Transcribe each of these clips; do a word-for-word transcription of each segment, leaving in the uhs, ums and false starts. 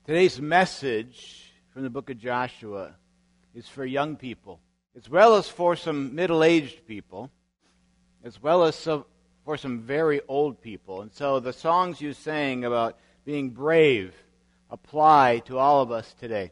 Today's message from the book of Joshua is for young people, as well as for some middle-aged people, as well as some, for some very old people. And so the songs you sang about being brave apply to all of us today.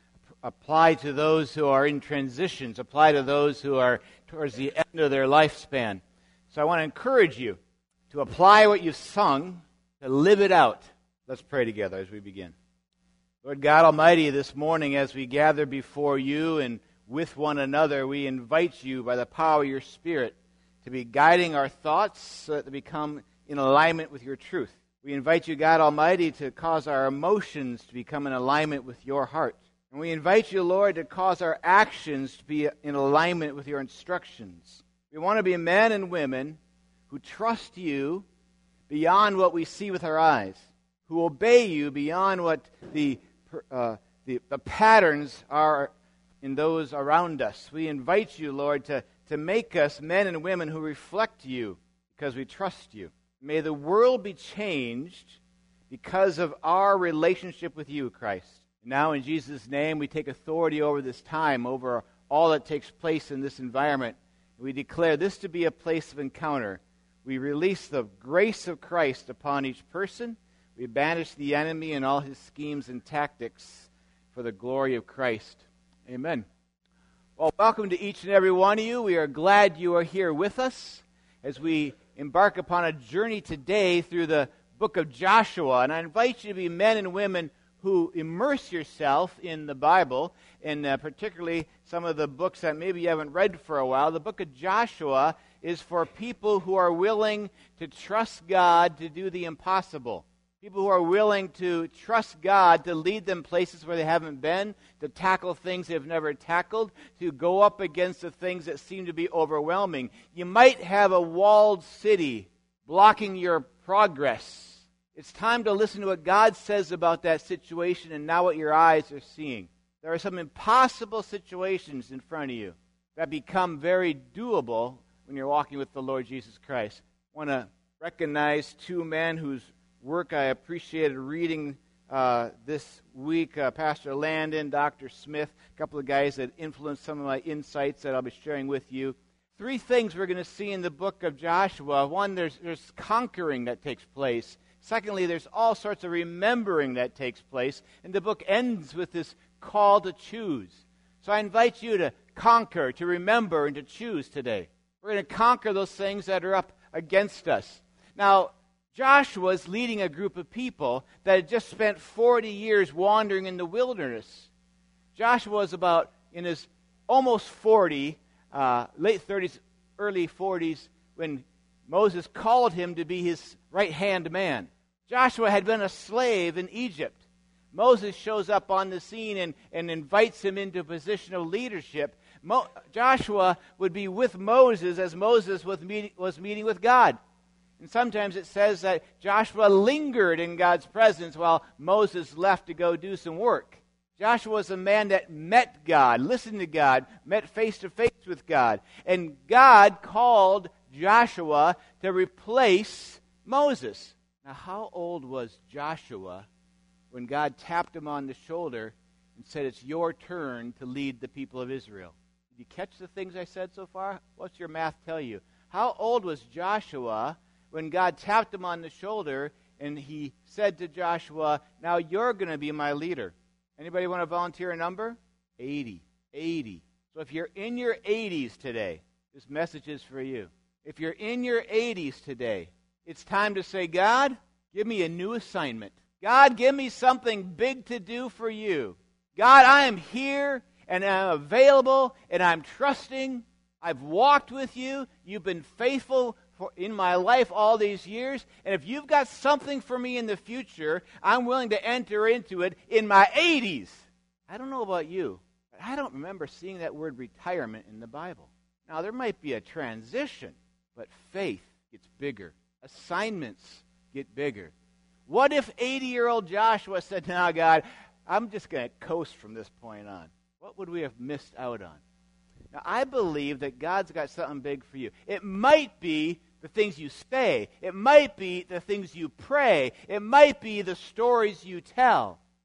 Apply to those who are in transitions. Apply to those who are towards the end of their lifespan. So I want to encourage you to apply what you've sung, to live it out. Let's pray together as we begin. Lord God Almighty, this morning as we gather before you and with one another, we invite you by the power of your Spirit to be guiding our thoughts so that they become in alignment with your truth. We invite you, God Almighty, to cause our emotions to become in alignment with your heart. And we invite you, Lord, to cause our actions to be in alignment with your instructions. We want to be men and women who trust you beyond what we see with our eyes, who obey you beyond what the Uh, the, the patterns are in those around us. We invite you, Lord, to, to make us men and women who reflect you because we trust you. May the world be changed because of our relationship with you, Christ. Now, in Jesus' name, we take authority over this time, over all that takes place in this environment. We declare this to be a place of encounter. We release the grace of Christ upon each person. We banish the enemy and all his schemes and tactics for the glory of Christ. Amen. Well, welcome to each and every one of you. We are glad you are here with us as we embark upon a journey today through the book of Joshua. And I invite you to be men and women who immerse yourself in the Bible, and uh, particularly some of the books that maybe you haven't read for a while. The book of Joshua is for people who are willing to trust God to do the impossible. People who are willing to trust God to lead them places where they haven't been, to tackle things they've never tackled, to go up against the things that seem to be overwhelming. You might have a walled city blocking your progress. It's time to listen to what God says about that situation and now what your eyes are seeing. There are some impossible situations in front of you that become very doable when you're walking with the Lord Jesus Christ. I want to recognize two men whose work I appreciated reading uh, this week. Uh, Pastor Landon, Doctor Smith, a couple of guys that influenced some of my insights that I'll be sharing with you. Three things we're going to see in the book of Joshua. One, there's, there's conquering that takes place. Secondly, there's all sorts of remembering that takes place. And the book ends with this call to choose. So I invite you to conquer, to remember, and to choose today. We're going to conquer those things that are up against us. Now, Joshua is leading a group of people that had just spent forty years wandering in the wilderness. Joshua was about in his almost forty, uh, late thirties, early forties, when Moses called him to be his right-hand man. Joshua had been a slave in Egypt. Moses shows up on the scene and, and invites him into a position of leadership. Mo- Joshua would be with Moses as Moses was meeting, was meeting with God. And sometimes it says that Joshua lingered in God's presence while Moses left to go do some work. Joshua was a man that met God, listened to God, met face to face with God. And God called Joshua to replace Moses. Now, how old was Joshua when God tapped him on the shoulder and said, "It's your turn to lead the people of Israel"? Did you catch the things I said so far? What's your math tell you? How old was Joshua when God tapped him on the shoulder and he said to Joshua, "Now you're going to be my leader"? Anybody want to volunteer a number? eighty. eighty. So if you're in your eighties today, this message is for you. If you're in your eighties today, it's time to say, "God, give me a new assignment. God, give me something big to do for you. God, I am here and I'm available and I'm trusting. I've walked with you. You've been faithful For in my life all these years, and if you've got something for me in the future, I'm willing to enter into it in my eighties. I don't know about you, but I don't remember seeing that word retirement in the Bible. Now, there might be a transition, but faith gets bigger. Assignments get bigger. What if eighty-year-old Joshua said, "Now, God, I'm just going to coast from this point on"? What would we have missed out on? Now, I believe that God's got something big for you. It might be the things you say. It might be the things you pray. It might be the stories you tell.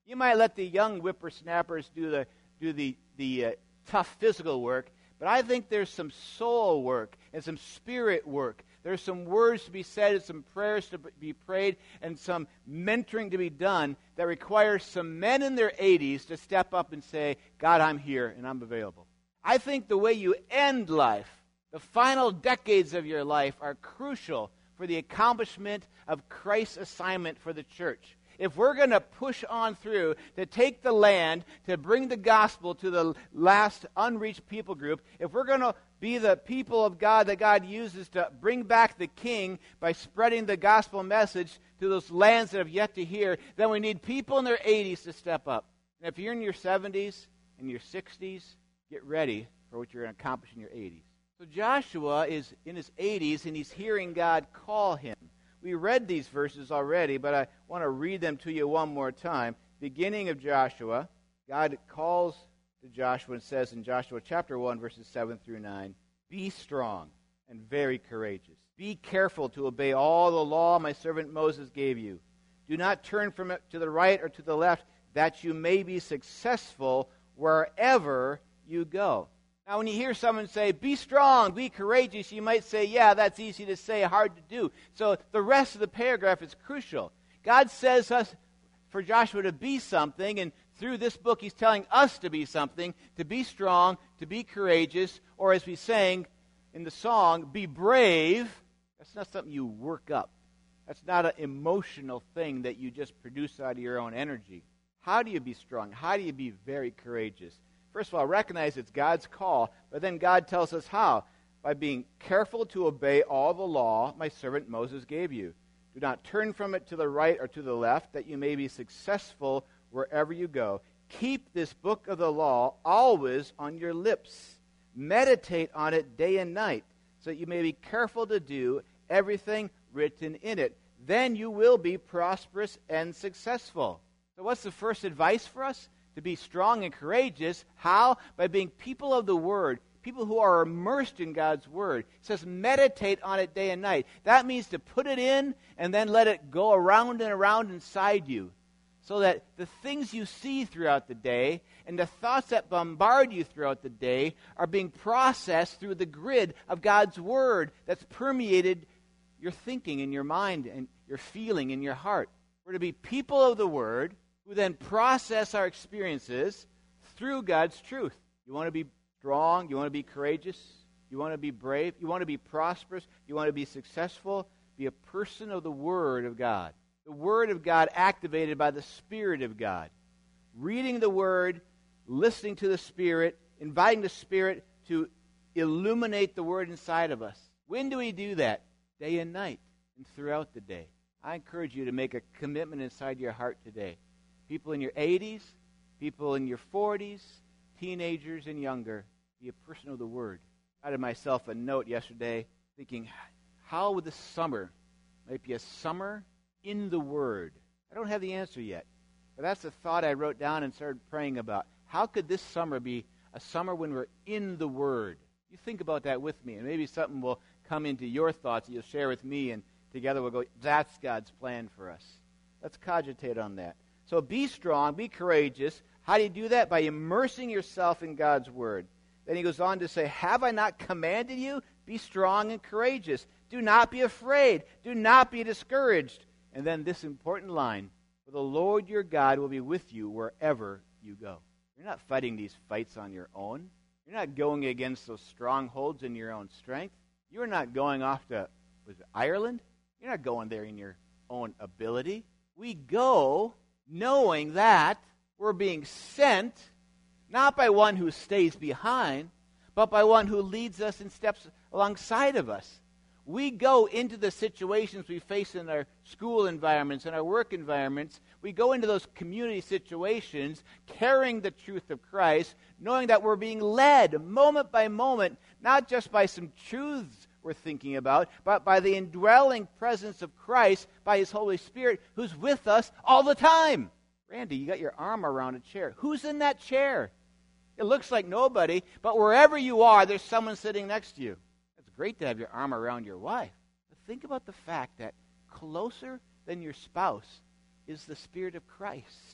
You might let the young whippersnappers do the do the the uh, tough physical work, but I think there's some soul work and some spirit work. There's some words to be said and some prayers to be prayed and some mentoring to be done that requires some men in their eighties to step up and say, God, I'm here and I'm available. I think the way you end life, the final decades of your life, are crucial for the accomplishment of Christ's assignment for the church. If we're going to push on through to take the land, to bring the gospel to the last unreached people group, if we're going to be the people of God that God uses to bring back the king by spreading the gospel message to those lands that have yet to hear, then we need people in their eighties to step up. And if you're in your seventies and your sixties, get ready for what you're going to accomplish in your eighties. So Joshua is in his eighties and he's hearing God call him. We read these verses already, but I want to read them to you one more time. Beginning of Joshua, God calls to Joshua and says in Joshua chapter one, verses seven through nine, be strong and very courageous. Be careful to obey all the law my servant Moses gave you. Do not turn from it to the right or to the left, that you may be successful wherever you go. Now, when you hear someone say, be strong, be courageous, you might say, yeah, that's easy to say, hard to do. So the rest of the paragraph is crucial. God says us for Joshua to be something, and through this book he's telling us to be something, to be strong, to be courageous, or as we sang in the song, be brave. That's not something you work up. That's not an emotional thing that you just produce out of your own energy. How do you be strong? How do you be very courageous? First of all, recognize it's God's call, but then God tells us how. By being careful to obey all the law my servant Moses gave you. Do not turn from it to the right or to the left, that you may be successful wherever you go. Keep this book of the law always on your lips. Meditate on it day and night, so that you may be careful to do everything written in it. Then you will be prosperous and successful. So what's the first advice for us? To be strong and courageous. How? By being people of the Word, people who are immersed in God's Word. It says meditate on it day and night. That means to put it in and then let it go around and around inside you, so that the things you see throughout the day and the thoughts that bombard you throughout the day are being processed through the grid of God's Word that's permeated your thinking and your mind and your feeling in your heart. We're to be people of the Word who then process our experiences through God's truth. You want to be strong? You want to be courageous? You want to be brave? You want to be prosperous? You want to be successful? Be a person of the Word of God. The Word of God activated by the Spirit of God. Reading the Word, listening to the Spirit, inviting the Spirit to illuminate the Word inside of us. When do we do that? Day and night and throughout the day. I encourage you to make a commitment inside your heart today. People in your eighties, people in your forties, teenagers and younger, be a person of the Word. I had myself a note yesterday thinking, how would this summer might be a summer in the Word? I don't have the answer yet, but that's the thought I wrote down and started praying about. How could this summer be a summer when we're in the Word? You think about that with me, and maybe something will come into your thoughts that you'll share with me, and together we'll go, that's God's plan for us. Let's cogitate on that. So be strong, be courageous. How do you do that? By immersing yourself in God's Word. Then he goes on to say, have I not commanded you? Be strong and courageous. Do not be afraid. Do not be discouraged. And then this important line, for the Lord your God will be with you wherever you go. You're not fighting these fights on your own. You're not going against those strongholds in your own strength. You're not going off to was it Ireland. You're not going there in your own ability. We go knowing that we're being sent, not by one who stays behind, but by one who leads us and steps alongside of us. We go into the situations we face in our school environments, in our work environments. We go into those community situations carrying the truth of Christ, knowing that we're being led moment by moment, not just by some truths we're thinking about, but by the indwelling presence of Christ, by His Holy Spirit, who's with us all the time. Randy, you got your arm around a chair. Who's in that chair? It looks like nobody, but wherever you are, there's someone sitting next to you. It's great to have your arm around your wife. But think about the fact that closer than your spouse is the Spirit of Christ.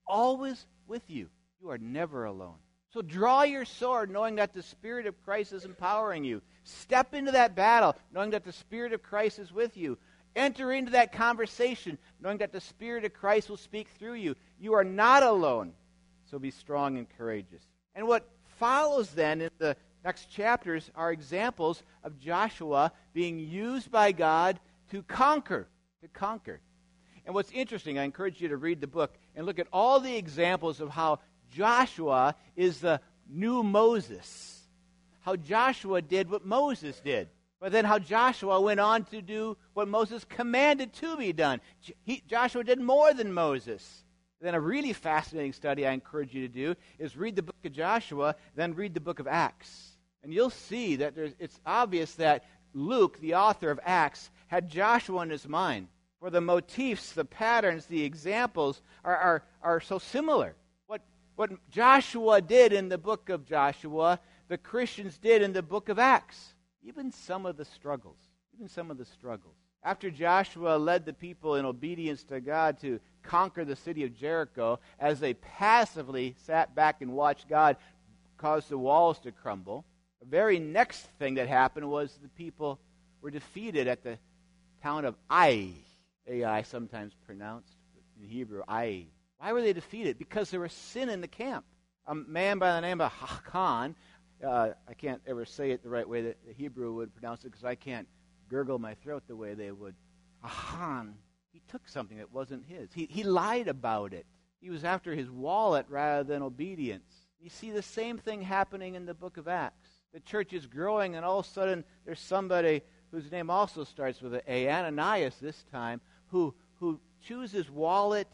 always with you. You are never alone. So draw your sword, knowing that the Spirit of Christ is empowering you. Step into that battle, knowing that the Spirit of Christ is with you. Enter into that conversation, knowing that the Spirit of Christ will speak through you. You are not alone. So be strong and courageous. And what follows then in the next chapters are examples of Joshua being used by God to conquer, to conquer. And what's interesting, I encourage you to read the book and look at all the examples of how Joshua is the new Moses. How Joshua did what Moses did. But then how Joshua went on to do what Moses commanded to be done. He, Joshua did more than Moses. Then a really fascinating study I encourage you to do is read the book of Joshua, then read the book of Acts. And you'll see that there's, it's obvious that Luke, the author of Acts, had Joshua in his mind. For the motifs, the patterns, the examples are, are, are so similar. What, what Joshua did in the book of Joshua, the Christians did in the book of Acts. Even some of the struggles. Even some of the struggles. After Joshua led the people in obedience to God to conquer the city of Jericho, as they passively sat back and watched God cause the walls to crumble, the very next thing that happened was the people were defeated at the town of Ai. A I sometimes pronounced, in Hebrew, Ai. Why were they defeated? Because there was sin in the camp. A man by the name of Hakan, uh, I can't ever say it the right way that the Hebrew would pronounce it because I can't gurgle my throat the way they would. Ahan, he took something that wasn't his. He, he lied about it. He was after his wallet rather than obedience. You see the same thing happening in the book of Acts. The church is growing, and all of a sudden there's somebody whose name also starts with an A, Ananias this time, who, who chooses wallet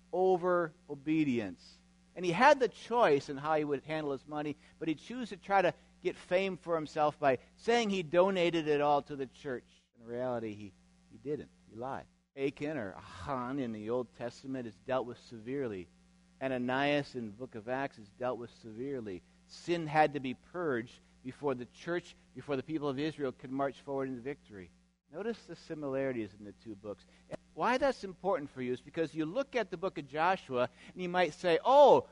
over obedience. And he had the choice in how he would handle his money, but he chose to try to get fame for himself by saying he donated it all to the church. In reality, he, he didn't. He lied. Achan, or Ahan in the Old Testament, is dealt with severely. Ananias in the book of Acts is dealt with severely. Sin had to be purged before the church, before the people of Israel could march forward into victory. Notice the similarities in the two books. And why that's important for you is because you look at the book of Joshua and you might say, oh,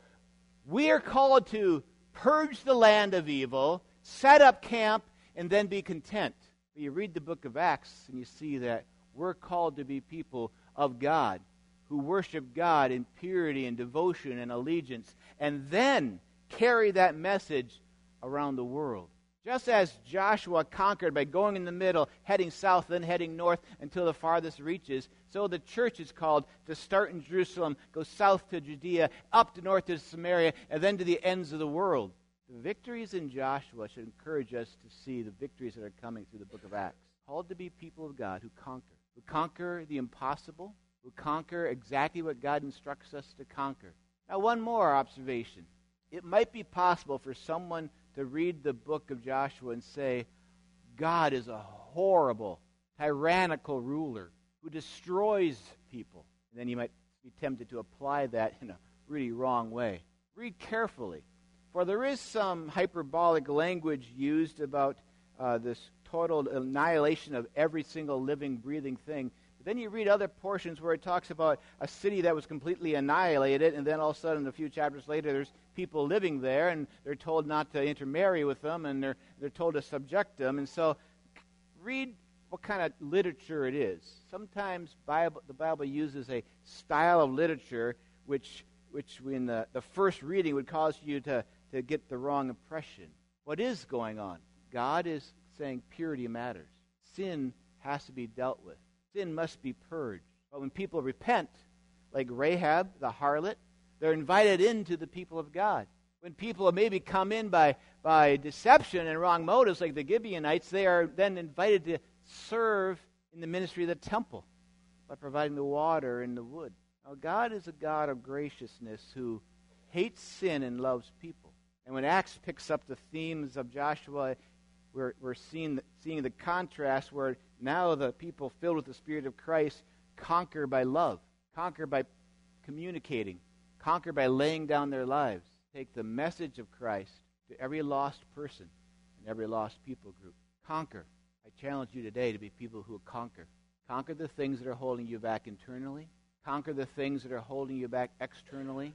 we are called to purge the land of evil, set up camp, and then be content. But you read the book of Acts and you see that we're called to be people of God who worship God in purity and devotion and allegiance, and then carry that message around the world. Just as Joshua conquered by going in the middle, heading south, then heading north until the farthest reaches, so the church is called to start in Jerusalem, go south to Judea, up to north to Samaria, and then to the ends of the world. The victories in Joshua should encourage us to see the victories that are coming through the book of Acts. Called to be people of God who conquer, who conquer the impossible, who conquer exactly what God instructs us to conquer. Now, one more observation. It might be possible for someone to read the book of Joshua and say, God is a horrible, tyrannical ruler who destroys people. And then you might be tempted to apply that in a really wrong way. Read carefully, for there is some hyperbolic language used about uh, this total annihilation of every single living, breathing thing. But then you read other portions where it talks about a city that was completely annihilated, and then all of a sudden, a few chapters later, there's people living there, and they're told not to intermarry with them, and they're they're told to subject them. And so, read what kind of literature it is. Sometimes Bible, the Bible uses a style of literature which which in the, the first reading would cause you to, to get the wrong impression. What is going on? God is saying purity matters. Sin has to be dealt with. Sin must be purged. But when people repent, like Rahab, the harlot, they're invited into the people of God. When people maybe come in by, by deception and wrong motives, like the Gibeonites, they are then invited to serve in the ministry of the temple by providing the water and the wood. Now, God is a God of graciousness who hates sin and loves people. And when Acts picks up the themes of Joshua, we're, we're seeing, seeing the contrast where now the people filled with the Spirit of Christ conquer by love, conquer by communicating, conquer by laying down their lives. Take the message of Christ to every lost person and every lost people group. Conquer. I challenge you today to be people who conquer. Conquer the things that are holding you back internally. Conquer the things that are holding you back externally.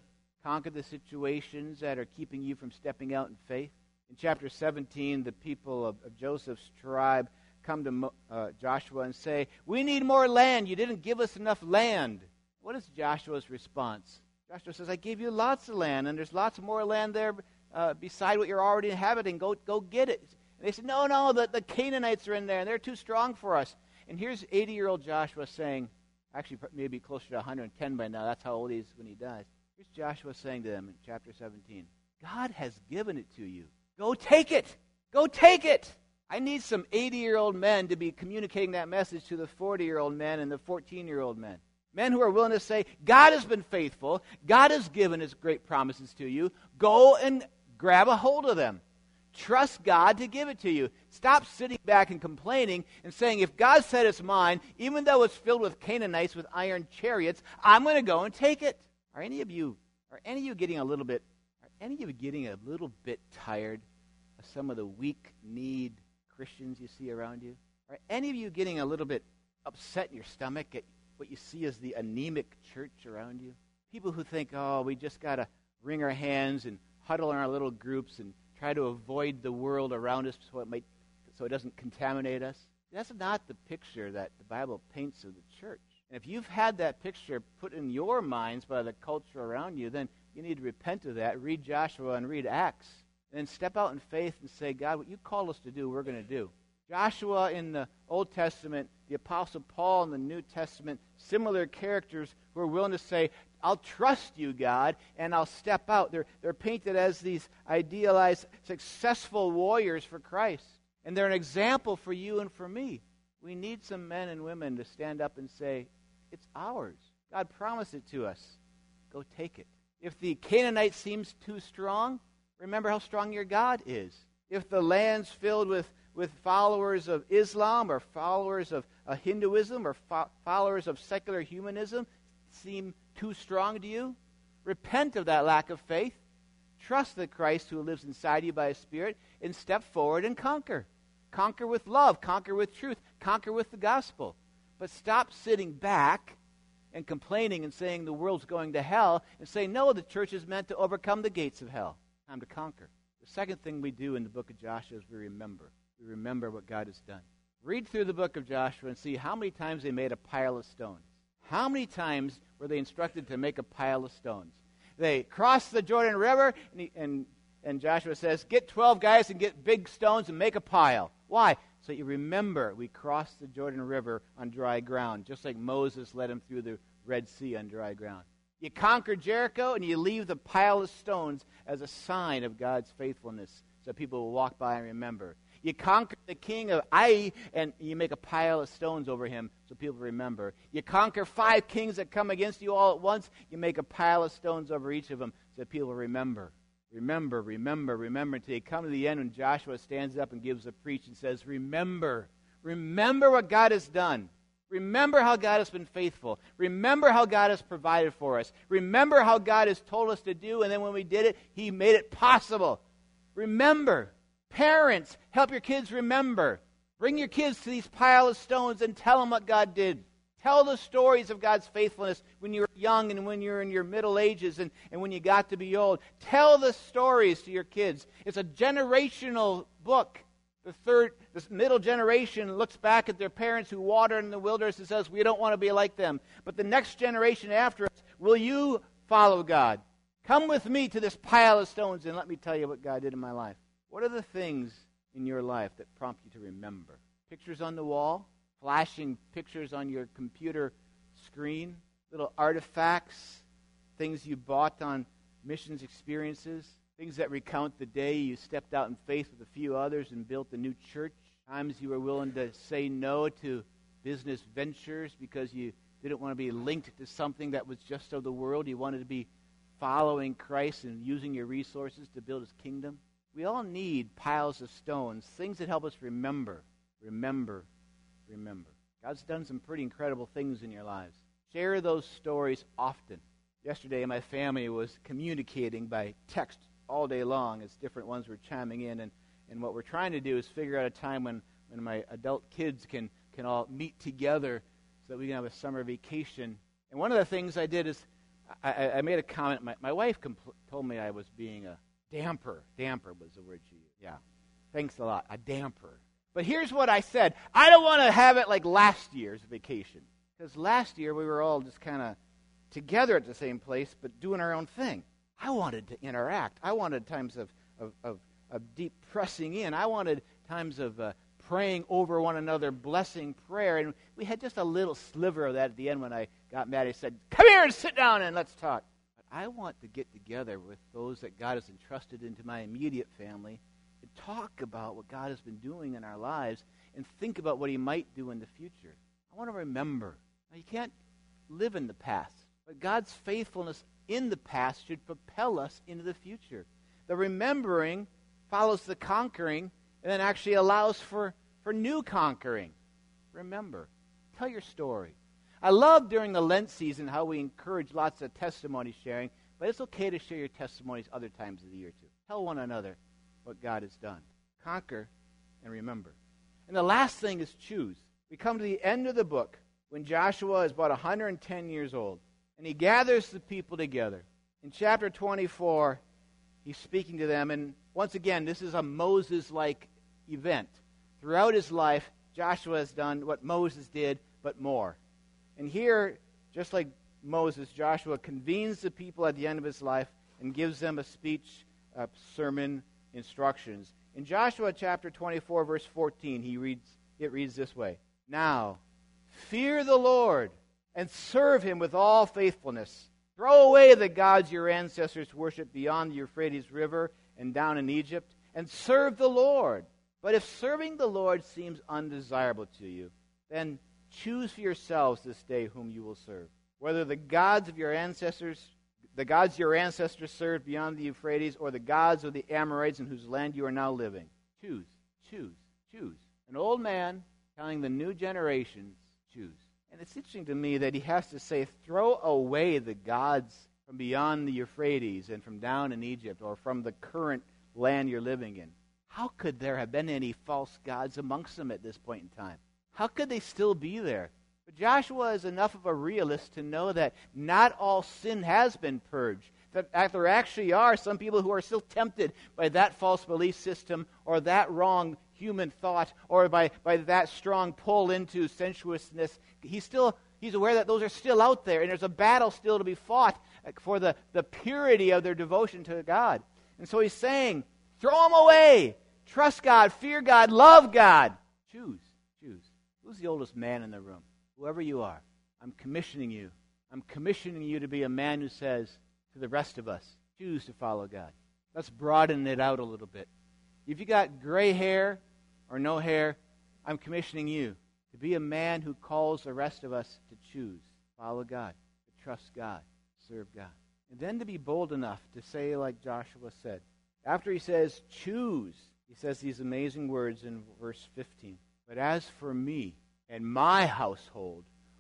Conquer the situations that are keeping you from stepping out in faith. In chapter seventeen, the people of, of Joseph's tribe come to uh, Joshua and say, we need more land. You didn't give us enough land. What is Joshua's response? Joshua says, I gave you lots of land, and there's lots more land there uh, beside what you're already inhabiting. Go go get it. And they said, no, no, the, the Canaanites are in there, and they're too strong for us. And here's eighty-year-old Joshua saying, actually maybe closer to one hundred ten by now. That's how old he is when he dies. Here's Joshua saying to them in chapter seventeen, God has given it to you. Go take it. Go take it. I need some eighty-year-old men to be communicating that message to the forty-year-old men and the fourteen-year-old men. Men who are willing to say, God has been faithful. God has given his great promises to you. Go and grab a hold of them. Trust God to give it to you. Stop sitting back and complaining and saying, if God said it's mine, even though it's filled with Canaanites with iron chariots, I'm going to go and take it. Are any of you, are any of you getting a little bit, are any of you getting a little bit tired of some of the weak-kneed Christians you see around you? Are any of you getting a little bit upset in your stomach at what you see as the anemic church around you? People who think, oh, we just got to wring our hands and huddle in our little groups and try to avoid the world around us so it might, so it doesn't contaminate us. That's not the picture that the Bible paints of the church. And if you've had that picture put in your minds by the culture around you, then you need to repent of that, read Joshua and read Acts, and then step out in faith and say, God, what you call us to do, we're going to do. Joshua in the Old Testament, the Apostle Paul in the New Testament, similar characters who are willing to say, I'll trust you, God, and I'll step out. They're, they're painted as these idealized, successful warriors for Christ. And they're an example for you and for me. We need some men and women to stand up and say, it's ours. God promised it to us. Go take it. If the Canaanite seems too strong, remember how strong your God is. If the land's filled with, with followers of Islam or followers of uh, Hinduism or fo- followers of secular humanism seem too strong to you, repent of that lack of faith. Trust the Christ who lives inside you by his Spirit and step forward and conquer. Conquer with love, conquer with truth, conquer with the gospel. But stop sitting back and complaining and saying the world's going to hell and say, no, the church is meant to overcome the gates of hell. Time to conquer. The second thing we do in the book of Joshua is we remember. We remember what God has done. Read through the book of Joshua and see how many times they made a pile of stones. How many times were they instructed to make a pile of stones? They crossed the Jordan River, and, he, and, and Joshua says, get twelve guys and get big stones and make a pile. Why? So you remember we crossed the Jordan River on dry ground, just like Moses led him through the Red Sea on dry ground. You conquer Jericho, and you leave the pile of stones as a sign of God's faithfulness, so people will walk by and remember. You conquer the king of Ai, and you make a pile of stones over him so people remember. You conquer five kings that come against you all at once. You make a pile of stones over each of them so people remember. Remember, remember, remember until you come to the end when Joshua stands up and gives a preach and says, remember, remember what God has done. Remember how God has been faithful. Remember how God has provided for us. Remember how God has told us to do, and then when we did it, he made it possible. Remember. Parents, help your kids remember. Bring your kids to these pile of stones and tell them what God did. Tell the stories of God's faithfulness when you were young and when you're in your middle ages and, and when you got to be old. Tell the stories to your kids. It's a generational book. The third, this middle generation looks back at their parents who watered in the wilderness and says, we don't want to be like them. But the next generation after us, will you follow God? Come with me to this pile of stones and let me tell you what God did in my life. What are the things in your life that prompt you to remember? Pictures on the wall? Flashing pictures on your computer screen? Little artifacts? Things you bought on missions experiences? Things that recount the day you stepped out in faith with a few others and built a new church? Times you were willing to say no to business ventures because you didn't want to be linked to something that was just of the world. You wanted to be following Christ and using your resources to build his kingdom. We all need piles of stones, things that help us remember, remember, remember. God's done some pretty incredible things in your lives. Share those stories often. Yesterday, my family was communicating by text all day long as different ones were chiming in, and, and what we're trying to do is figure out a time when, when my adult kids can, can all meet together so that we can have a summer vacation. And one of the things I did is I, I, I made a comment. My, my wife compl- told me I was being a damper. Damper was the word she used. Yeah. Thanks a lot. A damper. But here's what I said. I don't want to have it like last year's vacation. Because last year we were all just kind of together at the same place, but doing our own thing. I wanted to interact. I wanted times of, of, of, of deep pressing in. I wanted times of uh, praying over one another, blessing prayer. And we had just a little sliver of that at the end when I got mad. I said, come here and sit down and let's talk. But I want to get together with those that God has entrusted into my immediate family and talk about what God has been doing in our lives and think about what he might do in the future. I want to remember. Now, you can't live in the past, but God's faithfulness in the past should propel us into the future. The remembering follows the conquering and then actually allows for, for new conquering. Remember. Tell your story. I love during the Lent season how we encourage lots of testimony sharing, but it's okay to share your testimonies other times of the year too. Tell one another what God has done. Conquer and remember. And the last thing is choose. We come to the end of the book when Joshua is about one hundred ten years old, and he gathers the people together. In chapter twenty-four, he's speaking to them, and once again, this is a Moses-like event. Throughout his life, Joshua has done what Moses did, but more. And here, just like Moses, Joshua convenes the people at the end of his life and gives them a speech, a sermon, instructions. In Joshua chapter twenty-four, verse fourteen, he reads, it reads this way. Now, fear the Lord and serve him with all faithfulness. Throw away the gods your ancestors worshipped beyond the Euphrates River and down in Egypt, and serve the Lord. But if serving the Lord seems undesirable to you, then choose for yourselves this day whom you will serve. Whether the gods of your ancestors, the gods your ancestors served beyond the Euphrates, or the gods of the Amorites in whose land you are now living. Choose, choose, choose. An old man telling the new generations, choose. And it's interesting to me that he has to say, throw away the gods from beyond the Euphrates and from down in Egypt or from the current land you're living in. How could there have been any false gods amongst them at this point in time? How could they still be there? But Joshua is enough of a realist to know that not all sin has been purged. That there actually are some people who are still tempted by that false belief system or that wrong human thought or by, by that strong pull into sensuousness. He's still he's aware that those are still out there, and there's a battle still to be fought for the, the purity of their devotion to God. And so he's saying, throw them away. Trust God, fear God, love God. Choose, choose. Who's the oldest man in the room? Whoever you are, I'm commissioning you. I'm commissioning you to be a man who says to the rest of us, choose to follow God. Let's broaden it out a little bit. If you got gray hair or no hair, I'm commissioning you to be a man who calls the rest of us to choose, follow God, to trust God, serve God. And then to be bold enough to say like Joshua said. After he says, choose, he says these amazing words in verse fifteen. But as for me and my household,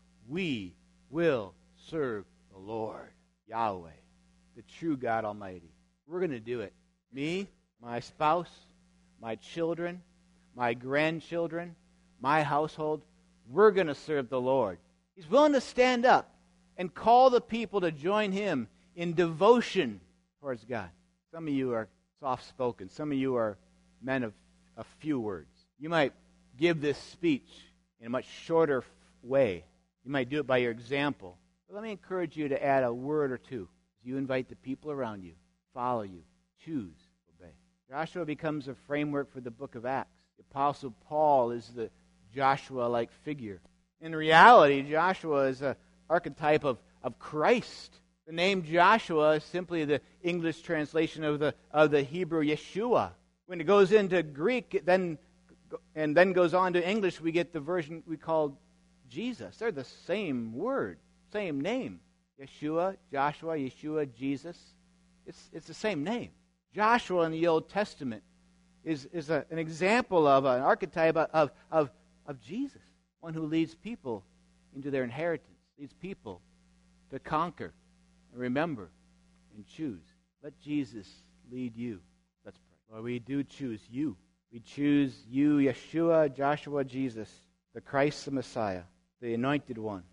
we will serve the Lord, Yahweh, the true God Almighty. We're going to do it. Me, my spouse, my children, my grandchildren, my household, we're going to serve the Lord. He's willing to stand up and call the people to join him in devotion towards God. Some of you are soft-spoken. Some of you are men of a few words. You might give this speech in a much shorter f- way. You might do it by your example. But let me encourage you to add a word or two as you invite the people around you, follow you, choose, obey. Joshua becomes a framework for the book of Acts. The Apostle Paul is the Joshua-like figure. In reality, Joshua is an archetype of, of Christ. The name Joshua is simply the English translation of the of the Hebrew Yeshua. When it goes into Greek, it then and then goes on to English, we get the version we call Jesus. They're the same word, same name. Yeshua, Joshua, Yeshua, Jesus. It's it's the same name. Joshua in the Old Testament is is a, an example of an archetype of, of of Jesus, one who leads people into their inheritance, leads people to conquer and remember and choose. Let Jesus lead you. Let's pray. Lord, we do choose you. We choose you, Yeshua, Joshua, Jesus, the Christ, the Messiah, the Anointed One,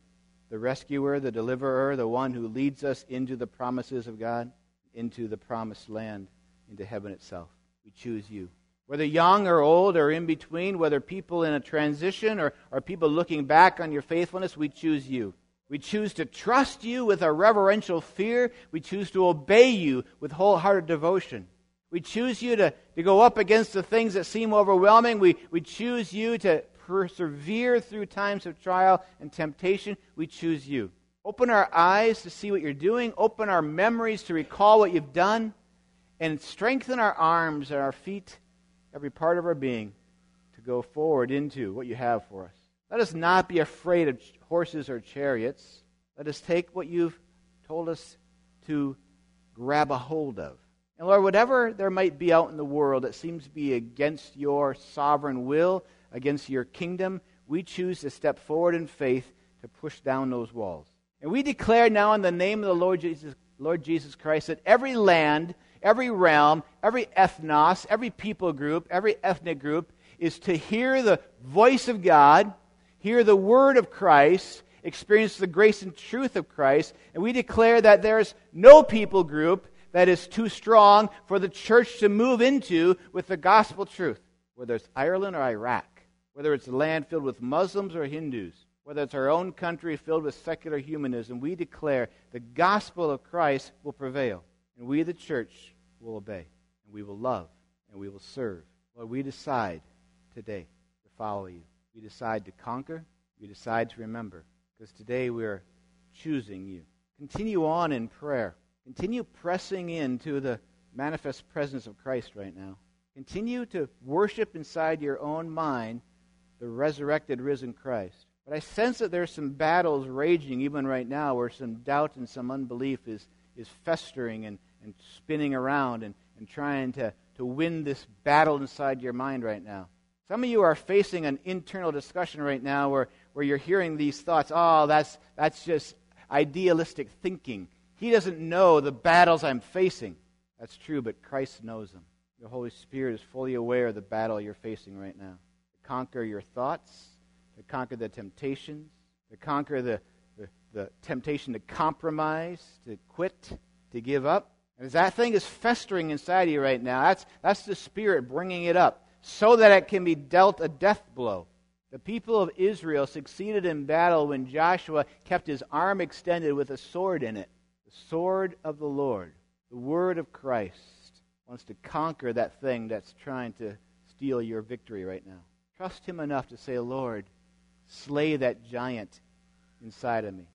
the rescuer, the deliverer, the one who leads us into the promises of God, into the promised land, into heaven itself. We choose you. Whether young or old or in between, whether people in a transition or, or people looking back on your faithfulness, we choose you. We choose to trust you with a reverential fear. We choose to obey you with wholehearted devotion. We choose you to, to go up against the things that seem overwhelming. We, we choose you to persevere through times of trial and temptation. We choose you. Open our eyes to see what you're doing. Open our memories to recall what you've done. And strengthen our arms and our feet, every part of our being, to go forward into what you have for us. Let us not be afraid of horses or chariots. Let us take what you've told us to grab a hold of. And Lord, whatever there might be out in the world that seems to be against your sovereign will, against your kingdom, we choose to step forward in faith to push down those walls. And we declare now in the name of the Lord Jesus, Lord Jesus Christ that every land, every realm, every ethnos, every people group, every ethnic group is to hear the voice of God, hear the word of Christ, experience the grace and truth of Christ, and we declare that there's no people group that is too strong for the church to move into with the gospel truth, whether it's Ireland or Iraq, whether it's a land filled with Muslims or Hindus, whether it's our own country filled with secular humanism. We declare the gospel of Christ will prevail, and we, the church, will obey, and we will love, and we will serve. Lord, we decide today to follow you. We decide to conquer. We decide to remember, because today we are choosing you. Continue on in prayer. Continue pressing into the manifest presence of Christ right now. Continue to worship inside your own mind the resurrected, risen Christ. But I sense that there's some battles raging even right now where some doubt and some unbelief is, is festering and, and spinning around and, and trying to, to win this battle inside your mind right now. Some of you are facing an internal discussion right now where, where you're hearing these thoughts, oh, that's, that's just idealistic thinking. He doesn't know the battles I'm facing. That's true, but Christ knows them. The Holy Spirit is fully aware of the battle you're facing right now. To conquer your thoughts, to conquer the temptations, to conquer the, the, the temptation to compromise, to quit, to give up. And as that thing is festering inside of you right now, that's, that's the Spirit bringing it up so that it can be dealt a death blow. The people of Israel succeeded in battle when Joshua kept his arm extended with a sword in it. The sword of the Lord, the word of Christ, wants to conquer that thing that's trying to steal your victory right now. Trust him enough to say, Lord, slay that giant inside of me.